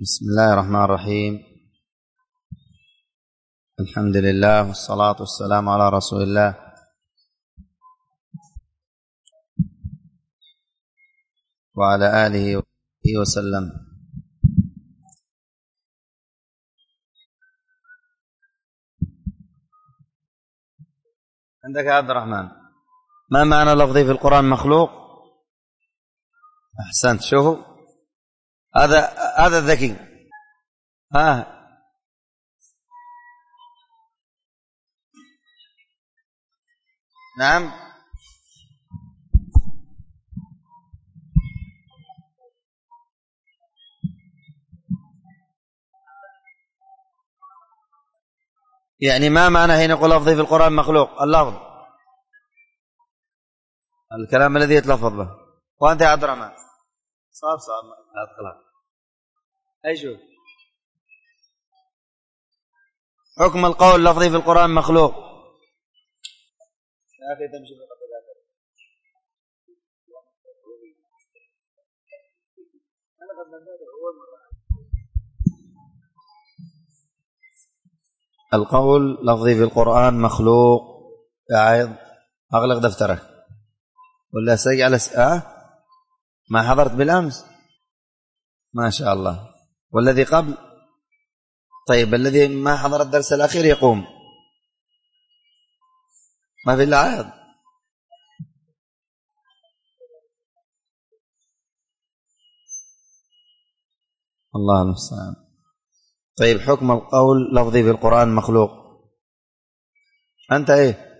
بسم الله الرحمن الرحيم. الحمد لله والصلاة والسلام على رسول الله وعلى آله وصحبه وسلم. عندك يا عبد الرحمن، ما معنى لفظي في القرآن مخلوق؟ أحسنت. شوفوا هذا الذكي. نعم، يعني ما معنى حين يقول لفظي في القرآن مخلوق؟ اللفظ الكلام الذي يتلفظ به. وأنت يا عبد الرحمن صار أدخلها. أي شوف حكم القول لفظي في القرآن مخلوق. يا أخي تمشي القول لفظي في القرآن مخلوق. يا عيض أغلق دفترك ولا سيجعل ما حضرت بالأمس؟ ما شاء الله. والذي قبل؟ طيب الذي ما حضر الدرس الأخير يقوم. ما في إلا عيض. الله المستعان. طيب حكم القول لفظي في القرآن مخلوق. أنت إيه؟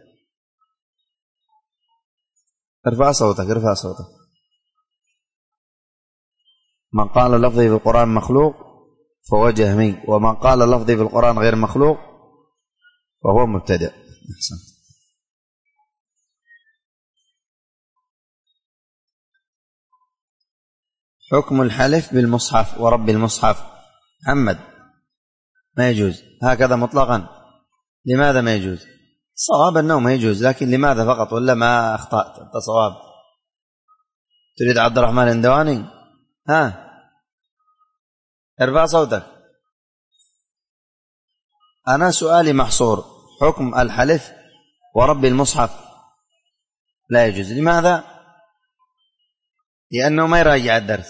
ارفع صوتك. من قال لفظي في القرآن مخلوق فهو جهمي، ومن قال لفظي في القرآن غير مخلوق فهو مبتدع. أحسنت. حكم الحلف بالمصحف ورب المصحف. محمد ما يجوز هكذا مطلقا. لماذا ما يجوز؟ صواب أنه ما يجوز، لكن لماذا فقط؟ ولا ما أخطأت أنت صواب؟ تريد عبد الرحمن اندواني؟ ارفع صوتك. أنا سؤالي محصور. حكم الحلف ورب المصحف لا يجوز. لماذا؟ لأنه ما يراجع الدرس.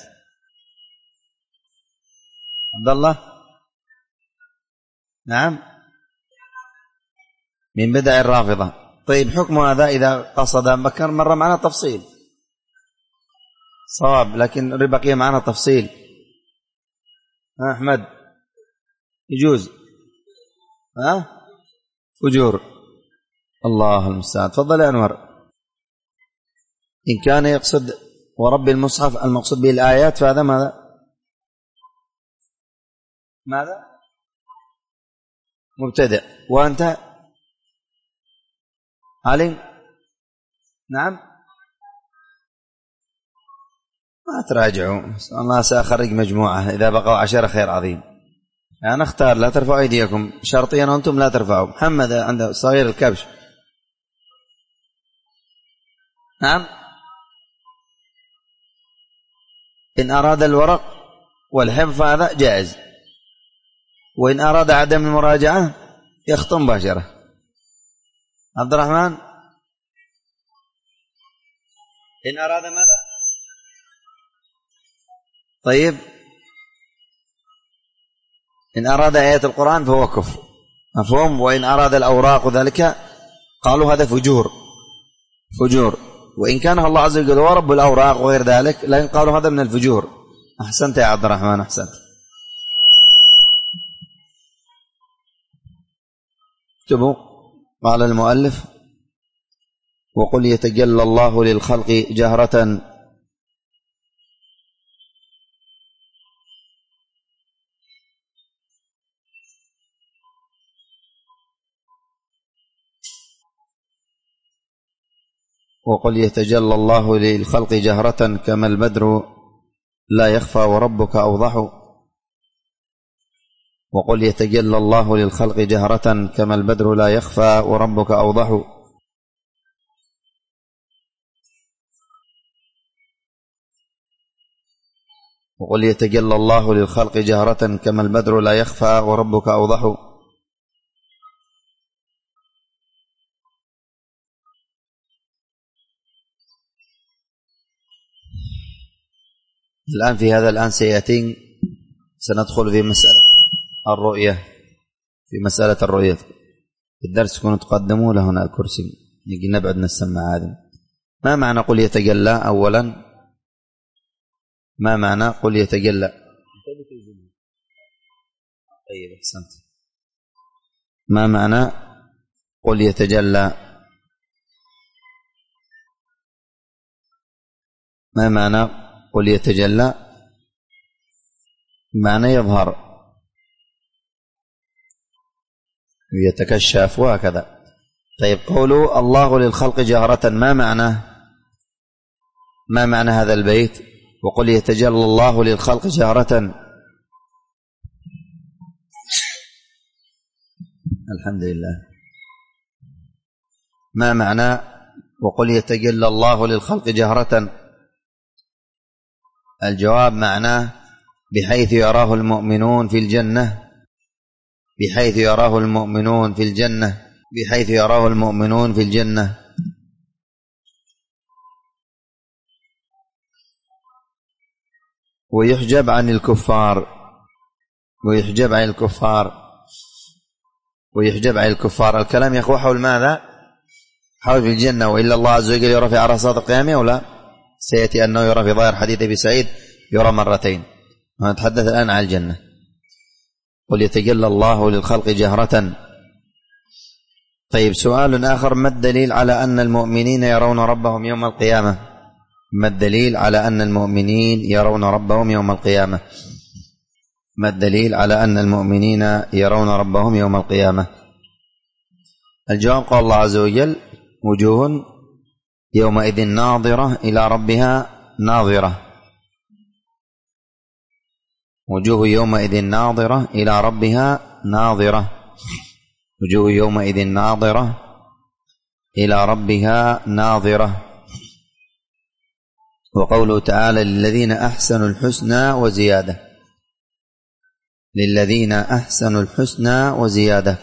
عبد الله نعم، من بدع الرافضة. طيب حكم هذا إذا قصد بكر مرة معنا تفصيل صواب، لكن بقي معنا تفصيل. أحمد يجوز فجور. الله المستعان. تفضل يا أنور. إن كان يقصد ورب المصحف المقصود به الآيات فهذا ماذا مبتدع. وأنت علي؟ نعم، ما تراجعوا. الله سأخرج مجموعة إذا بقوا 10 خير عظيم. أنا اختار لا ترفعوا أيديكم شرطيا وأنتم لا ترفعوا. محمد عنده صغير الكبش. نعم، إن أراد الورق والحفظ هذا جائز، وإن أراد عدم المراجعة يخطم مباشرة. عبد الرحمن إن أراد ماذا؟ طيب إن أراد آيات القرآن فهو كفر، مفهوم. وإن أراد الأوراق وذلك قالوا هذا فجور. وإن كان الله عز وجل هو رب الأوراق وغير ذلك لكن قالوا هذا من الفجور. أحسنت يا عبد الرحمن، أحسنت. اكتبوا. قال المؤلف: وقل يتجلى الله للخلق جهرة كما البدر لا يخفى وربك أوضح. وقل يتجلى الله للخلق جهرة كما البدر لا يخفى وربك أوضح. وقل يتجلى الله للخلق جهرة كما البدر لا يخفى وربك أوضح. الآن في هذا الآن سيأتي سندخل في مسألة الرؤية، في مسألة الرؤية. الدرس كنت تقدموا له هنا الكرسي نجي نبعد نسمع هذا. ما معنى قل يتجلى؟ أولا ما معنى قل يتجلى؟ طيب أحسنت. ما معنى قل يتجلى؟ ما معنى قل يتجلى؟ معنى يظهر يتكشف وهكذا. طيب قولوا الله للخلق جهرة، ما معنى؟ ما معنى هذا البيت؟ وقل يتجلى الله للخلق جهرة. الحمد لله. ما معنى وقل يتجلى الله للخلق جهرة؟ الجواب معناه بحيث يراه المؤمنون في الجنة، بحيث يراه المؤمنون في الجنة، بحيث يراه المؤمنون في الجنة. ويحجب عن الكفار، ويحجب عن الكفار، ويحجب عن الكفار. الكلام يا أخوة حول ماذا؟ حول في الجنة. وإلا الله عز وجل يرى في عرصات القيامة ولا؟ سيأتي أنه يرى في ظاهر حديث أبي سعيد يرى مرتين. ونتحدث الآن عن الجنة. قل يتجلى الله للخلق جهرة. طيب سؤال آخر، ما الدليل على أن المؤمنين يرون ربهم يوم القيامة؟ ما الدليل على أن المؤمنين يرون ربهم يوم القيامة؟ ما الدليل على أن المؤمنين يرون ربهم يوم القيامة؟ الجواب قال الله عز وجل وجوه يومئذ ناظرة إلى ربها ناظرة. وجوه يومئذ ناظرة إلى ربها ناظرة. وجوه يومئذ ناظرة إلى ربها ناظرة. وقوله تعالى للذين أحسنوا الحسنى وزيادة. للذين أحسنوا الحسنى وزيادة.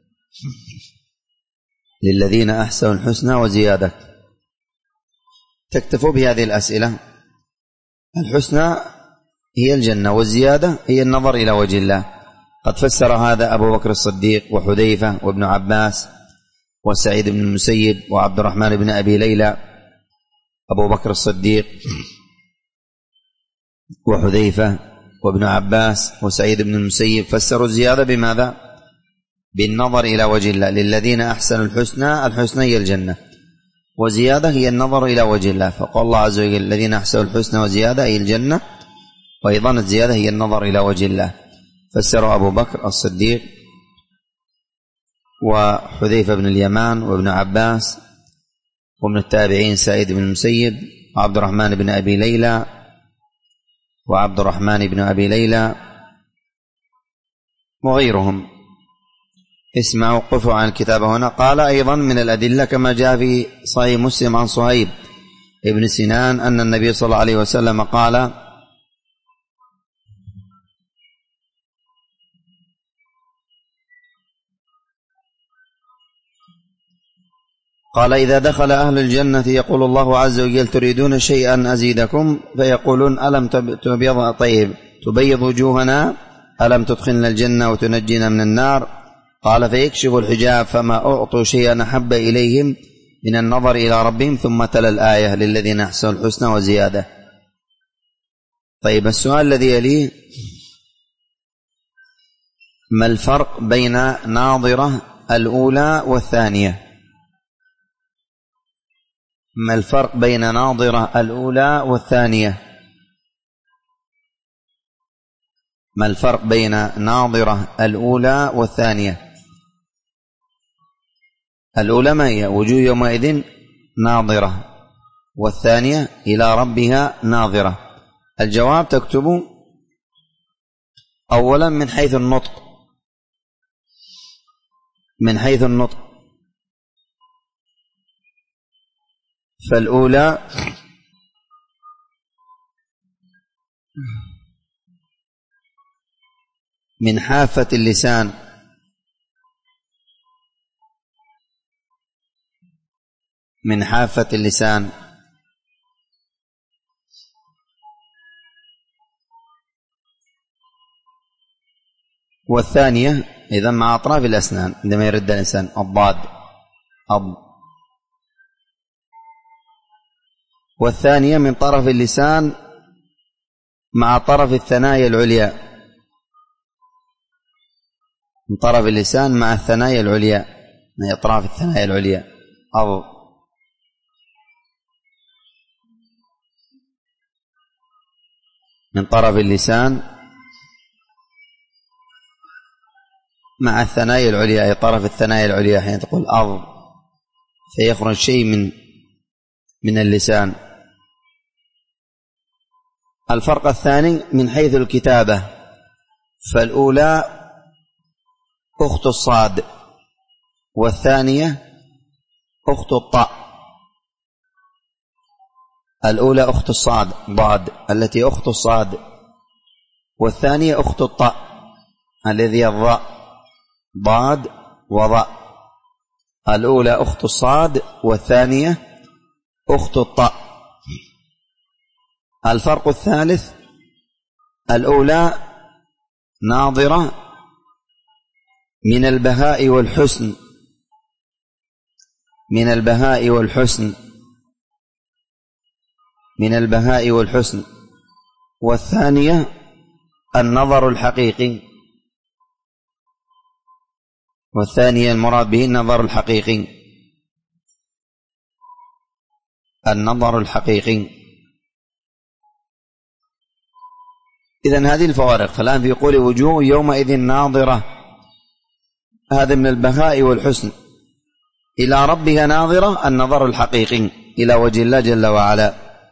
للذين أحسنوا الحسنى وزيادة. تكتفوا بهذه الأسئلة. الحسنى هي الجنة، والزيادة هي النظر إلى وجه الله. قد فسر هذا أبو بكر الصديق وحذيفة وابن عباس وسعيد بن المسيب وعبد الرحمن بن أبي ليلى. أبو بكر الصديق وحذيفة وابن عباس وسعيد بن المسيب فسروا الزيادة بماذا؟ بالنظر إلى وجه الله. للذين أحسنوا الحسنى، الحسنى هي الجنة، وزيادة هي النظر إلى وجه الله. فقال الله عز وجل الذين أحسنوا الحسنى وزيادة أي الجنة، وأيضا الزيادة هي النظر إلى وجه الله. فسروا أبو بكر الصديق وحذيفة بن اليمان وابن عباس ومن التابعين سعيد بن المسيب وعبد الرحمن بن أبي ليلى وعبد الرحمن بن أبي ليلى وغيرهم. اسمعوا وقفوا عن الكتاب هنا. قال أيضا من الأدلة كما جاء في صحيح مسلم عن صهيب ابن سنان أن النبي صلى الله عليه وسلم قال إذا دخل أهل الجنة يقول الله عز وجل تريدون شيئا أزيدكم؟ فيقولون ألم تبيض وجوهنا، ألم تدخلنا الجنة وتنجينا من النار؟ قال فيكشف الحجاب فما أعطوا شيئا أحب إليهم من النظر إلى ربهم، ثم تلا الآية للذين أحسنوا الحسنى وزيادة. طيب السؤال الذي يليه، ما الفرق بين ناظرة الأولى والثانية؟ ما الفرق بين ناظرة الأولى والثانية؟ ما الفرق بين ناظرة الأولى والثانية؟ الأولى ما هي؟ وجوه يومئذ ناظرة، والثانية إلى ربها ناظرة. الجواب تكتبوا أولا من حيث النطق، من حيث النطق من حافة اللسان. من حافة اللسان. والثانية إذا مع أطراف الأسنان عندما يرد الإنسان الضاد أض. والثانية من طرف اللسان مع طرف الثنايا العليا. من طرف اللسان مع الثنايا العليا، من أطراف الثنايا العليا أض. من طرف اللسان مع الثنايا العليا، أي طرف الثنايا العليا، حين تقول أض فيخرج شيء من اللسان. الفرق الثاني من حيث الكتابة، فالأولى أخت الصاد والثانية أخت الطاء. الأولى أخت الصاد ضاد التي أخت الصاد، والثانية أخت الطاء الذي الضاء ضاد وضاء. الأولى أخت الصاد والثانية أخت الطاء. الفرق الثالث، الأولى ناظرة من البهاء والحسن، من البهاء والحسن، من البهاء والحسن. والثانية النظر الحقيقي، والثانية المراد به النظر الحقيقي، النظر الحقيقي. إذن هذه الفوارق. فالآن في يقول وجوه يومئذ ناظرة، هذا من البهاء والحسن. إلى ربها ناظرة النظر الحقيقي إلى وجه الله جل وعلا.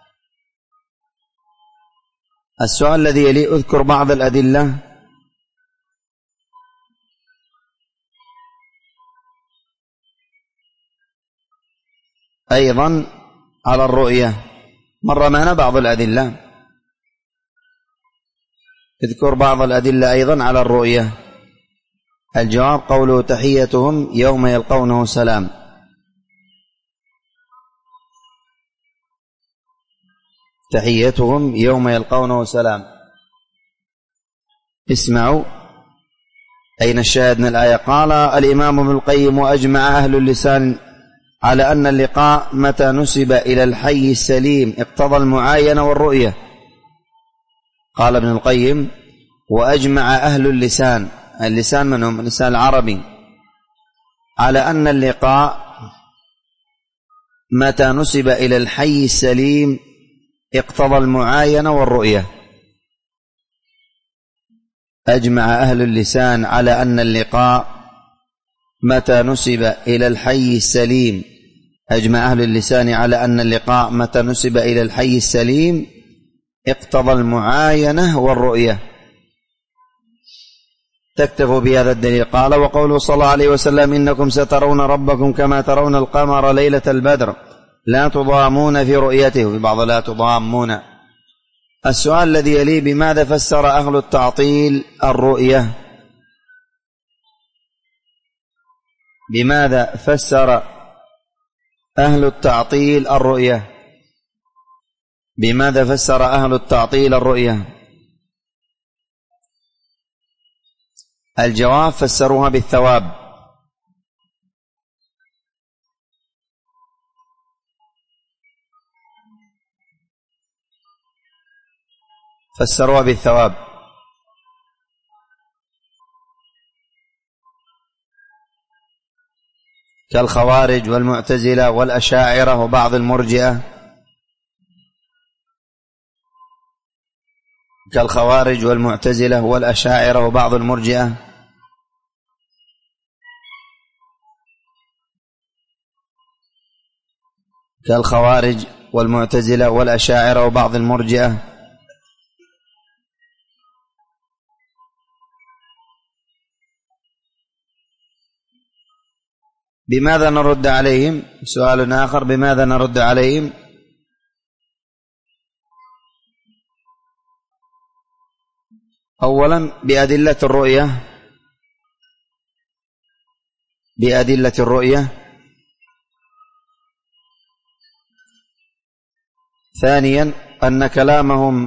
السؤال الذي يلي أذكر بعض الأدلة أيضا على الرؤية. مر معنا بعض الأدلة، اذكر بعض الأدلة أيضا على الرؤية. الجواب قوله تحيتهم يوم يلقونه سلام. تحيتهم يوم يلقونه سلام. اسمعوا أين الشاهد من الآية. قال الإمام ابن القيم وأجمع أهل اللسان على أن اللقاء متى نسب إلى الحي السليم اقتضى المعاينة والرؤية. قال ابن القيم وأجمع أهل اللسان، اللسان من هم؟ اللسان العربي، على أن اللقاء متى نسب إلى الحي السليم اقتضى المعاينة والرؤية. أجمع أهل اللسان على أن اللقاء متى نسب إلى الحي السليم، أجمع أهل اللسان على أن اللقاء متى نسب إلى الحي السليم اقتضى المعاينة والرؤية. تكتفوا بهذا الدليل. قال وقوله صلى الله عليه وسلم إنكم سترون ربكم كما ترون القمر ليلة البدر لا تضامون في رؤيته، في بعض لا تضامون. السؤال الذي يلي بماذا فسر أهل التعطيل الرؤية؟ بماذا فسر أهل التعطيل الرؤية؟ بماذا فسر أهل التعطيل الرؤية؟ الجواب فسروها بالثواب. فسروها بالثواب. كالخوارج والمعتزلة والأشاعرة وبعض المرجئة. كالخوارج والمعتزلة والأشاعرة وبعض المرجئة. كالخوارج والمعتزلة والأشاعرة وبعض المرجئة. بماذا نرد عليهم؟ سؤال آخر، بماذا نرد عليهم؟ أولا بأدلة الرؤية. ثانيا أن كلامهم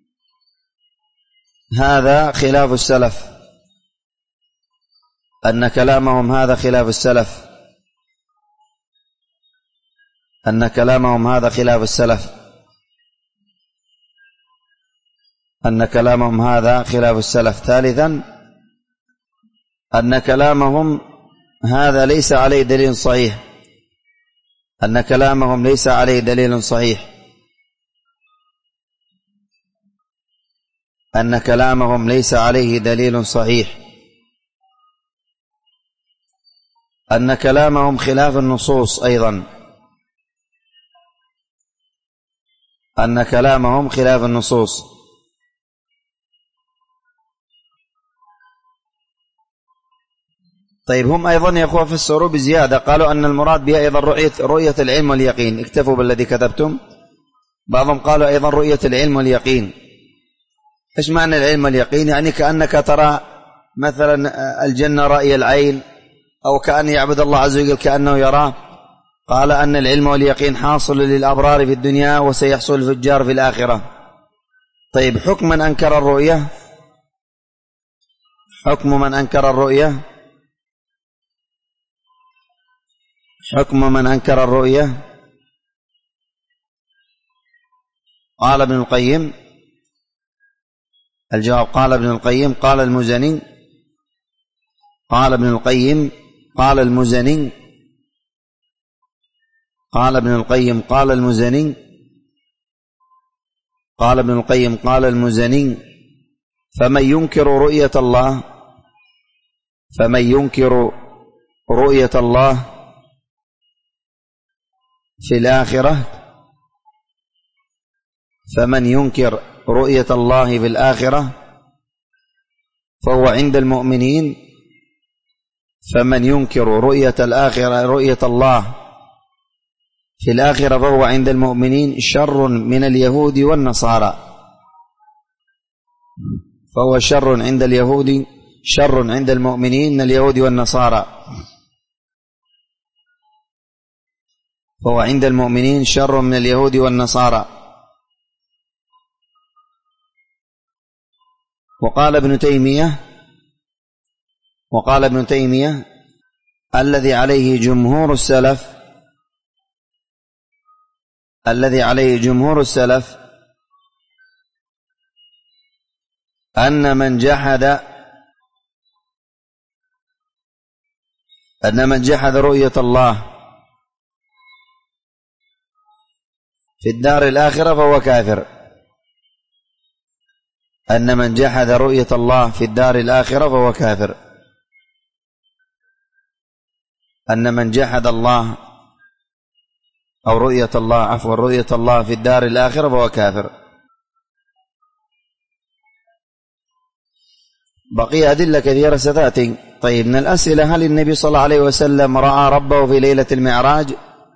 هذا خلاف السلف، أن كلامهم هذا خلاف السلف، أن كلامهم هذا خلاف السلف، أن كلامهم هذا خلاف السلف. ثالثا أن كلامهم هذا ليس عليه دليل صحيح، أن كلامهم ليس عليه دليل صحيح، أن كلامهم ليس عليه دليل صحيح، أن كلامهم خلاف النصوص أيضا، أن كلامهم خلاف النصوص. طيب هم أيضا يا أخوة فسروا بزيادة، قالوا أن المراد بها أيضا رؤية العلم واليقين. اكتفوا بالذي كتبتم. بعضهم قالوا أيضا رؤية العلم واليقين. إيش معنى العلم واليقين؟ يعني كأنك ترى مثلا الجنة رأي العين، أو كأن يعبد الله عز وجل كأنه يراه. قال أن العلم واليقين حاصل للأبرار في الدنيا وسيحصل للفجار في الآخرة. طيب حكم من أنكر الرؤية، حكم من أنكر الرؤية، حكم من أنكر الرؤية. قال ابن القيم، الجواب قال ابن القيم قال المزني، قال ابن القيم قال المزني، قال ابن القيم قال المزني، قال ابن القيم قال المزني: فمن ينكر رؤية الله، فمن ينكر رؤية الله في الآخرة، فمن ينكر رؤية الله في الآخرة فهو عند المؤمنين، فمن ينكر رؤية الآخرة رؤية الله في الآخرة فهو عند المؤمنين شر من اليهود والنصارى، فهو شر عند اليهود، شر عند المؤمنين من اليهود والنصارى، فهو عند المؤمنين شر من اليهود والنصارى. وقال ابن تيمية، وقال ابن تيمية: الذي عليه جمهور السلف، الذي عليه جمهور السلف أن من جحد رؤية الله في الدار الآخرة فهو كافر، أن من جحد رؤية الله في الدار الآخرة فهو كافر، أن من جحد الله أو رؤية الله، عفوا رؤية الله في الدار الآخرة فهو كافر. بقي أدلة كثيرة ستأتي. طيب من الأسئلة: هل النبي صلى الله عليه وسلم رأى ربه في ليلة المعراج؟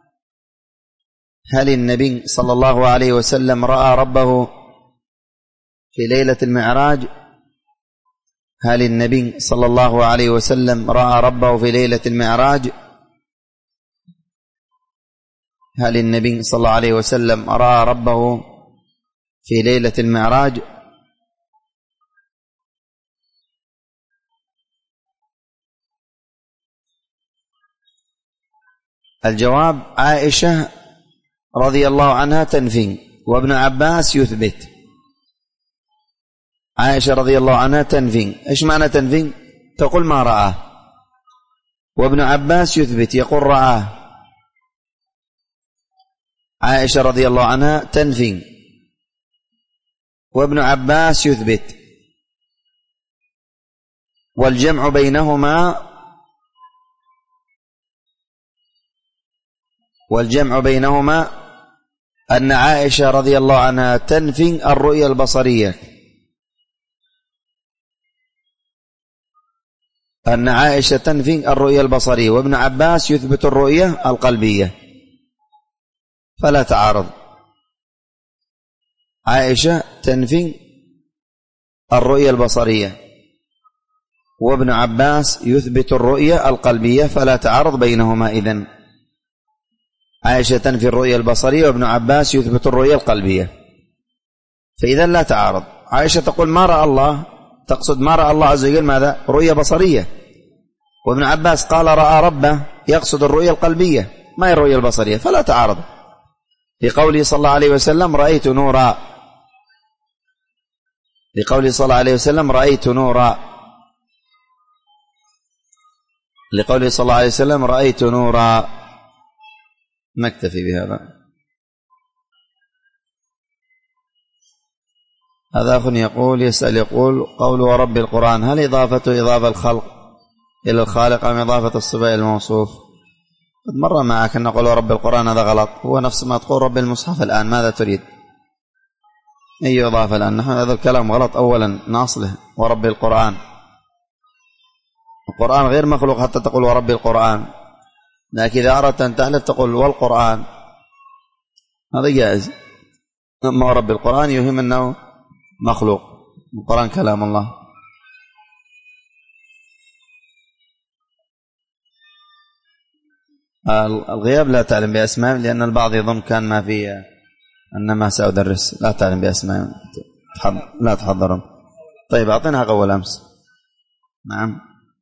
هل النبي صلى الله عليه وسلم رأى ربه في ليلة المعراج؟ هل النبي صلى الله عليه وسلم رأى ربه في ليلة المعراج؟ هل النبي صلى الله عليه وسلم رأى ربه في ليلة المعراج؟ الجواب: عائشة رضي الله عنها تنفي، وابن عباس يثبت. عائشة رضي الله عنها تنفي. إيش معنى تنفي؟ تقول ما رآه، وابن عباس يثبت يقول رآه. عائشة رضي الله عنها تنفي، وابن عباس يثبت، والجمع بينهما أن عائشة رضي الله عنها تنفي الرؤية البصرية، أن عائشة تنفي الرؤية البصرية، وابن عباس يثبت الرؤية القلبية، فلا تعارض. عائشة تنفي الرؤية البصرية، وابن عباس يثبت الرؤية القلبية، فلا تعارض بينهما إذن. عائشة تنفي الرؤية البصرية وابن عباس يثبت الرؤية القلبية، فإذا لا تعارض. عائشة تقول ما رأى الله، تقصد ما رأى الله عز وجل ماذا؟ رؤية بصرية. وابن عباس قال رأى ربه، يقصد الرؤية القلبية ما هي الرؤية البصرية، فلا تعارض. لقوله صلى الله عليه وسلم رأيت نورا، لقوله صلى الله عليه وسلم رأيت نورا، لقوله صلى الله عليه وسلم رأيت نورا. نكتفي بهذا. هذا أخ يقول يسأل يقول قول ورب القرآن هل إضافة إضافة الخلق إلى الخالق أم إضافة الصفة إلى الموصوف؟ قد مر معك أن نقول ورب القرآن هذا غلط، هو نفس ما تقول رب المصحف الآن، ماذا تريد؟ أي إضافة الآن؟ نحن هذا الكلام غلط أولا ناصله. ورب القرآن، القرآن غير مخلوق حتى تقول ورب القرآن، لكن إذا أردت أن تحلف تقول والقرآن، هذا جائز. أما ورب القرآن يهم أنه مخلوق، القرآن كلام الله. الغياب لا تعلم بأسماء، لأن البعض يظن كان ما في أنما سأدرس، لا تعلم بأسماء، لا تحضرون. طيب أعطينا أول أمس. نعم.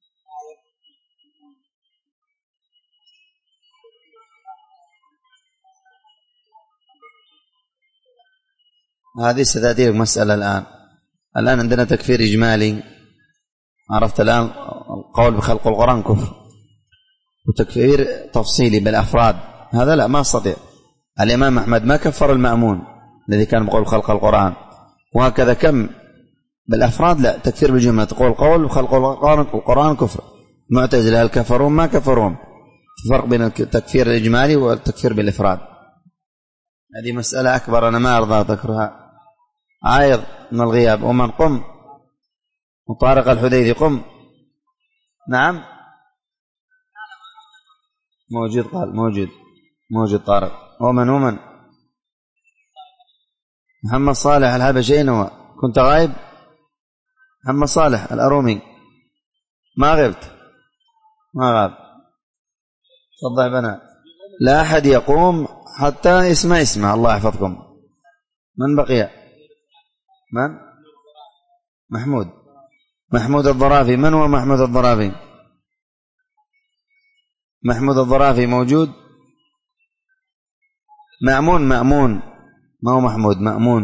هذه ستأتي لك مسألة الآن عندنا تكفير إجمالي، عرفت الآن القول بخلق القرآن كفر، وتكفير تفصيلي بالأفراد هذا لا، ما استطيع. الإمام أحمد ما كفر المأمون الذي كان بقول خلق القرآن، وهكذا كم بالأفراد لا، تكفير بالجملة، تقول قول بخلق القرآن كفر. معتزلة هل كفرون؟ ما كفرون. فرق بين التكفير الإجمالي والتكفير بالإفراد، هذه مسألة أكبر أنا ما أرضى ذكرها. عايض من الغياب ومن قم، وطارق الحديدي قم. نعم موجود، قال موجود طارق. ومن محمد صالح الحبشي، أين هو؟ كنت غايب؟ محمد صالح الأرومي ما غبت؟ ما غاب. تفضل بنا، لا أحد يقوم حتى اسمع الله يحفظكم. من بقي؟ من؟ محمود الضرافي. من هو محمود الضرافي؟ محمود الضرافي موجود؟ مأمون ما هو محمود،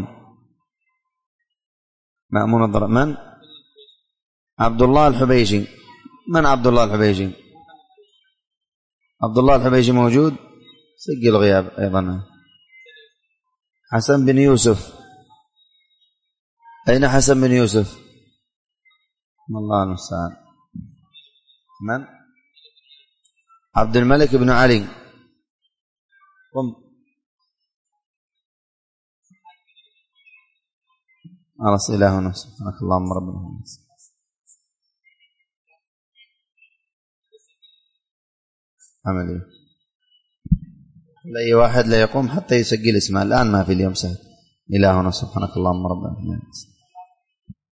مأمون الضرافي. من؟ عبد الله الحبيشي. من عبد الله الحبيشي؟ عبد الله الحبيشي موجود؟ سجل غياب أيضا. حسن بن يوسف، أين حسن بن يوسف؟ الله المستعان. من؟ عبد الملك بن علي. قم. خلاص إلهنا سبحانك اللهم ربنا. عملي لأي واحد لا يقوم حتى يسجل اسمه الآن، ما في اليوم سهل. إلهنا سبحانك اللهم ربنا.